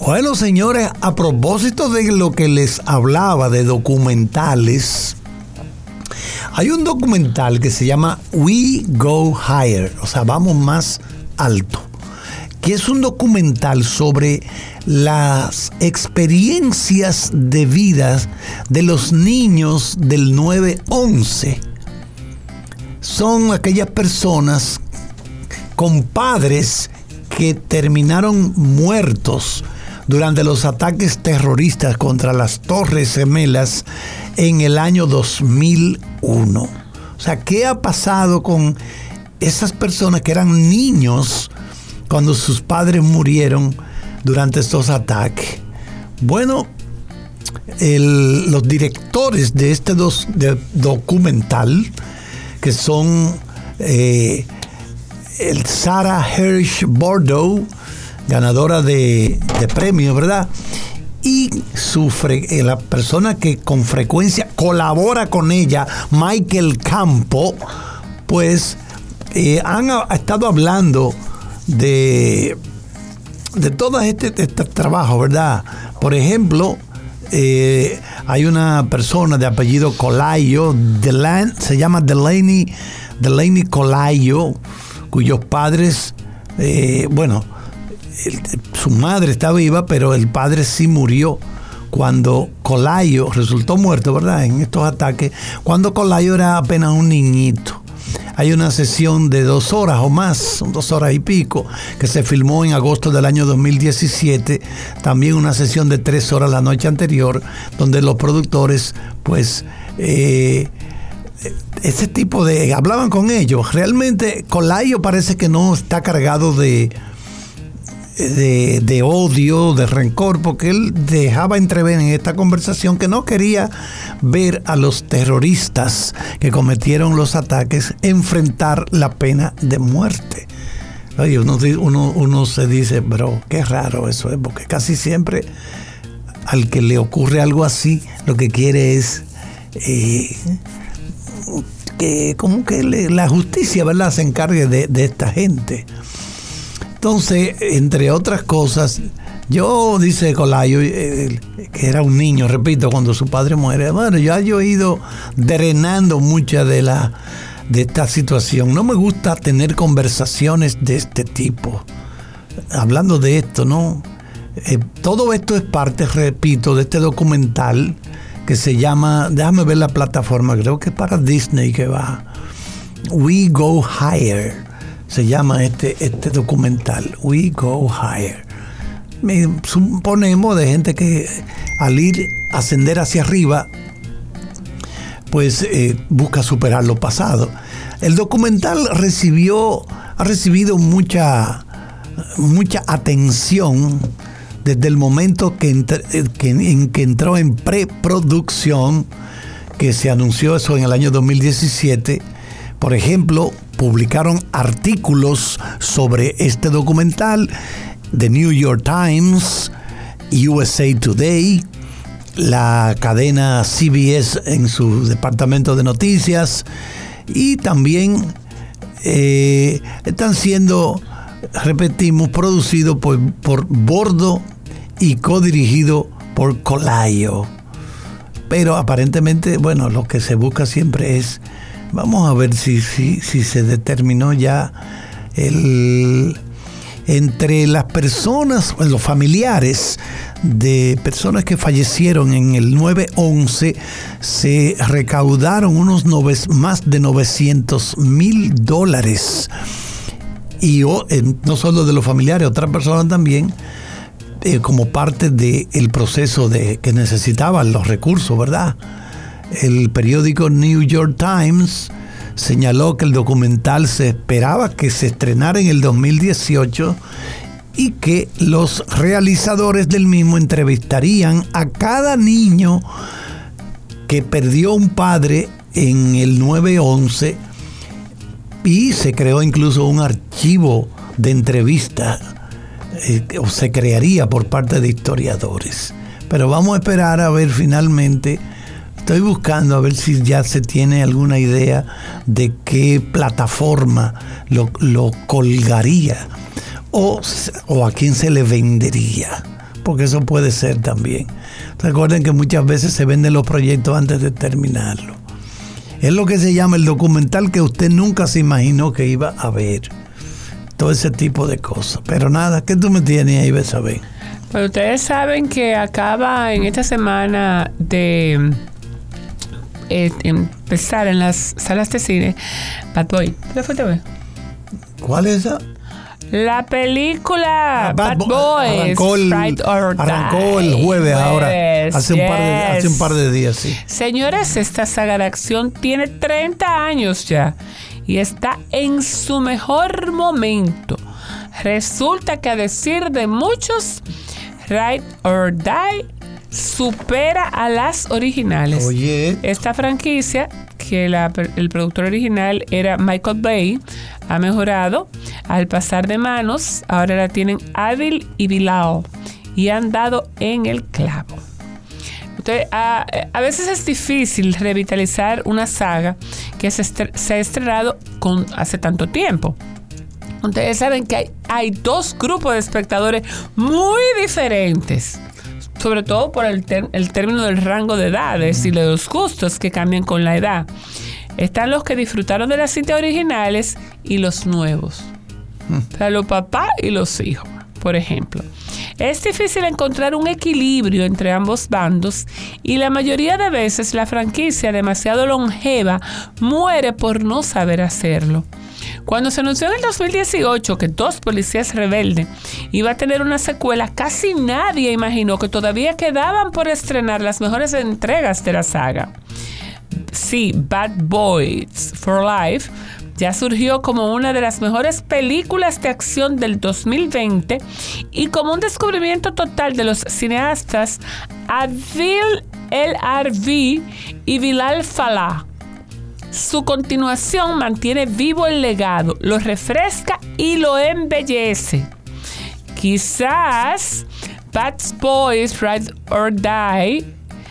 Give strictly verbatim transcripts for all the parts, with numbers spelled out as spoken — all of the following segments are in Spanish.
Bueno, señores, a propósito de lo que les hablaba de documentales, hay un documental que se llama We Go Higher, o sea, vamos más alto, que es un documental sobre las experiencias de vida de los niños del nueve once. Son aquellas personas con padres que terminaron muertos durante los ataques terroristas contra las Torres Gemelas en el año dos mil uno. O sea, ¿qué ha pasado con esas personas que eran niños cuando sus padres murieron durante estos ataques? Bueno, el, los directores de este dos, de documental, que son eh, el Sarah Hirsch Bordeaux, ganadora de, de premios, ¿verdad? Y su fre- eh, la persona que con frecuencia colabora con ella, Michael Campo, pues eh, han ha, ha estado hablando de, de todo este, este trabajo, ¿verdad? Por ejemplo, eh, hay una persona de apellido Colayo, Delan, se llama Delaney, Delaney Colayo, cuyos padres, eh, bueno, el, su madre está viva, pero el padre sí murió cuando Colayo resultó muerto, ¿verdad? En estos ataques, cuando Colayo era apenas un niñito. Hay una sesión de dos horas o más, dos horas y pico, que se filmó en agosto del año dos mil diecisiete. También una sesión de tres horas la noche anterior, donde los productores, pues, eh, ese tipo de... hablaban con ellos. Realmente Colayo parece que no está cargado de... De, de odio, de rencor, porque él dejaba entrever en esta conversación que no quería ver a los terroristas que cometieron los ataques enfrentar la pena de muerte. Oye, uno, uno, uno se dice, bro, qué raro eso es, porque casi siempre al que le ocurre algo así, lo que quiere es eh, que como que le, la justicia, ¿verdad?, se encargue de, de esta gente. Entonces, entre otras cosas, yo, dice Colayo, eh, que era un niño, repito, cuando su padre muere, bueno, yo he ido drenando mucha de la de esta situación. No me gusta tener conversaciones de este tipo. Hablando de esto, ¿no? Eh, todo esto es parte, repito, de este documental que se llama, déjame ver la plataforma, creo que es para Disney que va, We Go Higher. Se llama este, este documental, We Go Higher. Me suponemos de gente que al ir a ascender hacia arriba, pues eh, busca superar lo pasado. El documental recibió, ha recibido mucha, mucha atención desde el momento que, entre, que, en que entró en preproducción, que se anunció eso en el año dos mil diecisiete. Por ejemplo, publicaron artículos sobre este documental, The New York Times, U S A Today, la cadena C B S en su departamento de noticias, y también eh, están siendo, repetimos, producidos por, por Bordeaux y codirigido por Colayo. Pero aparentemente, bueno, lo que se busca siempre es... Vamos a ver si, si, si se determinó ya el, entre las personas, los familiares de personas que fallecieron en el nueve once, se recaudaron unos nove, más de novecientos mil dólares. Y oh, eh, no solo de los familiares, otras personas también, eh, como parte del proceso de que necesitaban los recursos, ¿verdad? El periódico New York Times señaló que el documental se esperaba que se estrenara en el dos mil dieciocho y que los realizadores del mismo entrevistarían a cada niño que perdió un padre en el nueve once, y se creó incluso un archivo de entrevistas, eh, o se crearía por parte de historiadores. Pero vamos a esperar a ver finalmente. Estoy buscando a ver si ya se tiene alguna idea de qué plataforma lo, lo colgaría o, o a quién se le vendería. porque eso puede ser también. Recuerden que muchas veces se venden los proyectos antes de terminarlo. Es lo que se llama el documental que usted nunca se imaginó que iba a ver. Todo ese tipo de cosas. Pero nada, ¿qué tú me tienes ahí, Besabé? Pues ustedes saben que acaba en esta semana de eh, empezar en las salas de cine Bad Boy. ¿Qué fue ver? ¿Cuál es esa? La película ah, Bad, Bad Boys. Arrancó el, Right or arrancó el jueves, jueves ahora. Hace, yes. un par de, hace un par de días, sí. Señores, esta saga de acción tiene treinta años ya y está en su mejor momento. Resulta que, a decir de muchos, Ride or Die supera a las originales. Oye. Esta franquicia, que la, el productor original era Michael Bay, ha mejorado al pasar de manos. Ahora la tienen Adil y Bilal y han dado en el clavo. Entonces, a, a veces es difícil revitalizar una saga que se, estre- se ha estrenado con, hace tanto tiempo. Ustedes saben que hay, hay dos grupos de espectadores muy diferentes, sobre todo por el, ter- el término del rango de edades y de los gustos que cambian con la edad. Están los que disfrutaron de las cintas originales y los nuevos. O sea, los papás y los hijos, por ejemplo. Es difícil encontrar un equilibrio entre ambos bandos y la mayoría de veces la franquicia, demasiado longeva, muere por no saber hacerlo. Cuando se anunció en el dos mil dieciocho que Dos Policías Rebeldes iba a tener una secuela, casi nadie imaginó que todavía quedaban por estrenar las mejores entregas de la saga. Sí, Bad Boys for Life ya surgió como una de las mejores películas de acción del dos mil veinte y como un descubrimiento total de los cineastas Adil El-Arbi y Bilal Fallah. Su continuación mantiene vivo el legado, lo refresca y lo embellece. Quizás Bad Boys Ride or Die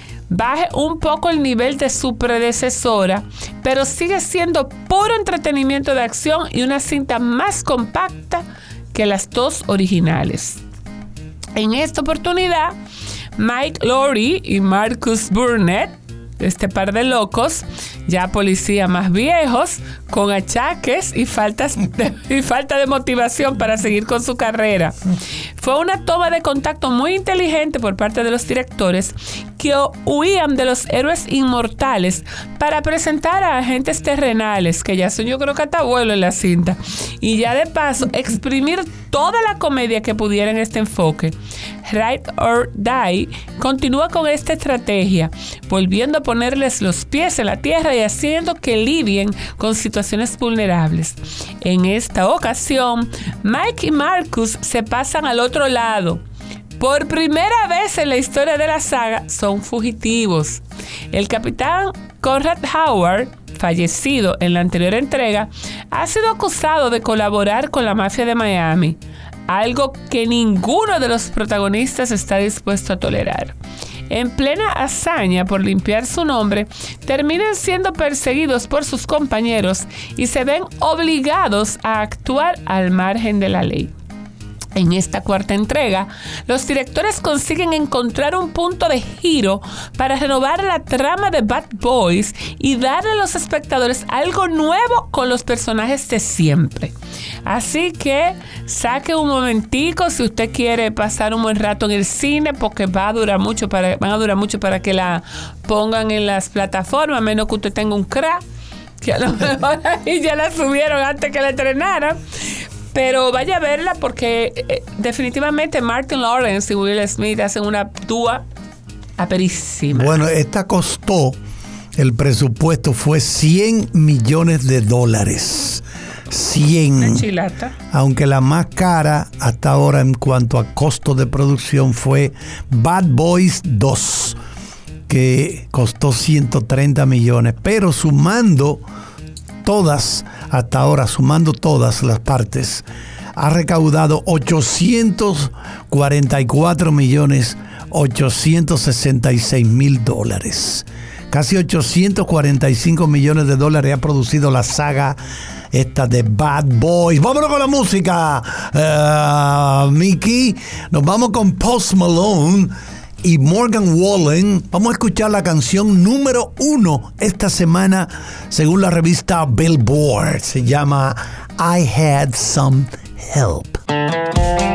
baje un poco el nivel de su predecesora, pero sigue siendo puro entretenimiento de acción y una cinta más compacta que las dos originales. En esta oportunidad, Mike Lowrey y Marcus Burnett, este par de locos, ya policías más viejos, con achaques y, faltas de, y falta de motivación para seguir con su carrera. Fue una toma de contacto muy inteligente por parte de los directores que huían de los héroes inmortales para presentar a agentes terrenales, que ya son, yo creo que hasta abuelo en la cinta, y ya de paso exprimir toda la comedia que pudiera en este enfoque. Ride or Die continúa con esta estrategia, volviendo a ponerles los pies en la tierra y haciendo que lidien con situaciones vulnerables. En esta ocasión, Mike y Marcus se pasan al otro lado. Por primera vez en la historia de la saga, son fugitivos. El capitán Conrad Howard, fallecido en la anterior entrega, ha sido acusado de colaborar con la mafia de Miami, algo que ninguno de los protagonistas está dispuesto a tolerar. En plena hazaña por limpiar su nombre, terminan siendo perseguidos por sus compañeros y se ven obligados a actuar al margen de la ley. En esta cuarta entrega, los directores consiguen encontrar un punto de giro para renovar la trama de Bad Boys y darle a los espectadores algo nuevo con los personajes de siempre. Así que saque un momentico si usted quiere pasar un buen rato en el cine, porque va a durar mucho para, van a durar mucho para que la pongan en las plataformas, a menos que usted tenga un crack, que a lo mejor ahí ya la subieron antes que la estrenaran. Pero vaya a verla porque eh, definitivamente Martin Lawrence y Will Smith hacen una dúa aperísima. Bueno, esta costó, el presupuesto fue cien millones de dólares. cien. Una chilata. Aunque la más cara hasta ahora en cuanto a costo de producción fue Bad Boys dos, que costó ciento treinta millones. Pero sumando todas, hasta ahora, sumando todas las partes, ha recaudado ochocientos cuarenta y cuatro millones ochocientos sesenta y seis mil dólares. Casi ochocientos cuarenta y cinco millones de dólares ha producido la saga esta de Bad Boys. Vámonos con la música, uh, Mickey. Nos vamos con Post Malone y Morgan Wallen. Vamos a escuchar la canción número uno esta semana según la revista Billboard. Se llama I Had Some Help.